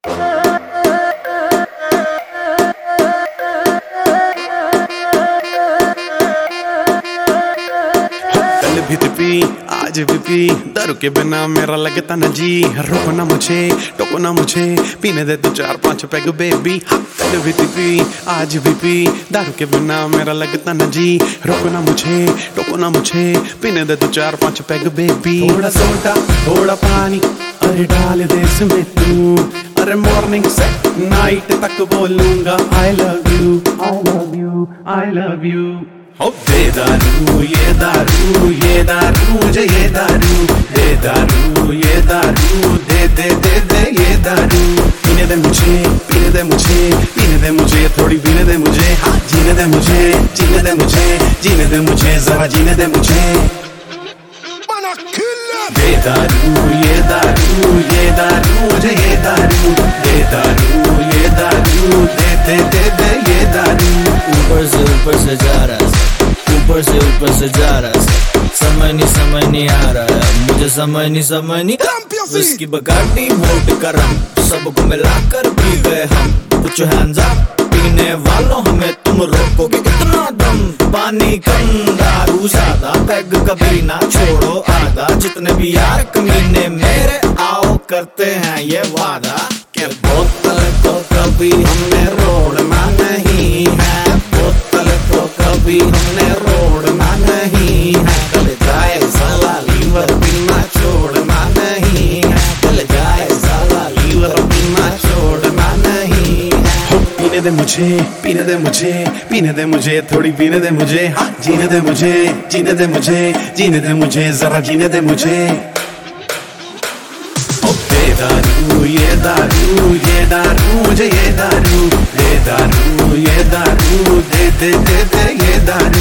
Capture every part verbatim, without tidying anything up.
कल भी पी आज भी पी, दारू के बिना मेरा लगता न जी। रोको ना मुझे टोको ना मुझे, पीने दे तू चार पांच पैग बेबी। कल भी पी आज भी पी, दारू के बिना मेरा लगता न जी। रोको ना मुझे टोको ना मुझे, पीने दे तू चार पांच पैग बेबी। थोड़ा सोडा थोड़ा पानी, अरे डाल दे इसमें तू, अरे मॉर्निंग से नाइट तक बोलूंगा I love you I love you I love you. ओ दे दारू ये दारू ये दारू मुझे ये दारू, दे दारू ये दारू, दे दे दे दे ये दारू। पीने दे मुझे पीने दे मुझे पीने दे मुझे, थोड़ी पीने दे मुझे, हाँ जीने दे मुझे जीने दे मुझे जीने दे मुझे, जरा जीने दे मुझे। दे दारू ये दारू ये दारू मुझे ये दारू, दे दारू ये दारू, दे दे दे दे ये दारू। ऊपर से ऊपर से जा रहा है, ऊपर से ऊपर से जा रहा है, समझ नहीं समझ नहीं आ रहा है मुझे, समझ नहीं समझ नहीं। विस्की बगाड़ी वोट करम, सबको मिलाकर पी गए हम। कुछ हैंड्स अप, पीने वालों हमें तुम रोकोगे इतना दम। पानी कम दारू ज्यादा, पैग कभी ना छोड़ो आधा। जितने भी यार कमीने मेरे आओ करते हैं ये वादा, कि बोतल को कभी हमने रोड़ना नहीं है, बोतल को कभी हमने रोड़ना नहीं है। चल जाए साला लीवर पीना छोड़ना नहीं है, चल जाए साला लीवर पीना छोड़ना नहीं है। पीने दे मुझे पीने दे मुझे पीने दे मुझे, थोड़ी पीने दे मुझे, हाँ जीने दे मुझे जीने दे मुझे जीने दे मुझे, जरा जीने दे मुझे। ओ दे दारू ये दारू ये दारू मुझे ये दारू, दे दारू ये दारू, दे दे दे दे ये दारू।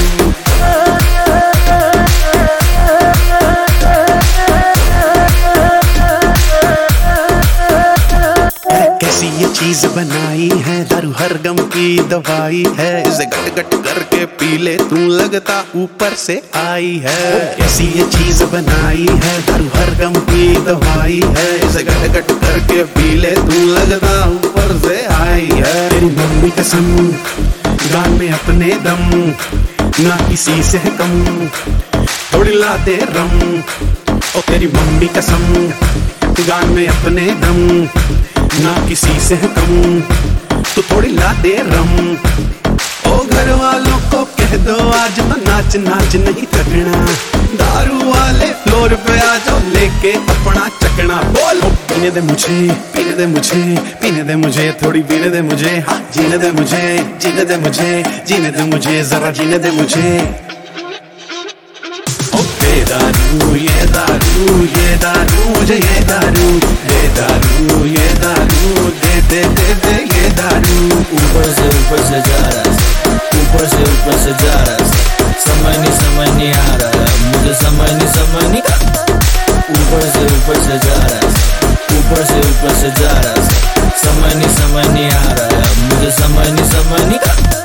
कैसी ये चीज बनाई है, दारू हर गम की दवाई है। इसे गट गट करके पी ले तू, लगता ऊपर से आई है। कैसी ये चीज बनाई है, दारू हर गम की दवाई है। इसे गट गट करके पी ले तू, लगता ऊपर से आई है। तेरी मम्मी कसम गान में अपने दम, ना किसी से कम, थोड़ी ला दे रम। ओ तेरी मम्मी कसम गान में अपने दम, ना किसी से कम, तो थोड़ी ला दे रम। ओ घर वालों को कह दो आज तो नाच नाच नहीं थकना, दारू वाले फ्लोर पे आ जाओ लेके अपना चकना। बोलो पीने दे मुझे पीने दे मुझे पीने दे मुझे, थोड़ी पीने दे मुझे, हाँ जीने दे मुझे जीने दे मुझे जीने दे मुझे, जरा जीने दे मुझे। दे दारू ये दारू ये दारू मुझे ये दारू, दे दारू ये दारू, दे दे दे दे ये दारू। ऊपर से ऊपर से जा रहा है, ऊपर से ऊपर से जा रहा है, समझ नहीं समझ नहीं आ रहा है मुझे, समझ नहीं समझ नहीं। ऊपर से ऊपर से जा रहा है, ऊपर से ऊपर से जा रहा है, समझ नहीं समझ नहीं आ रहा है मुझे, समझ नहीं समझ नहीं।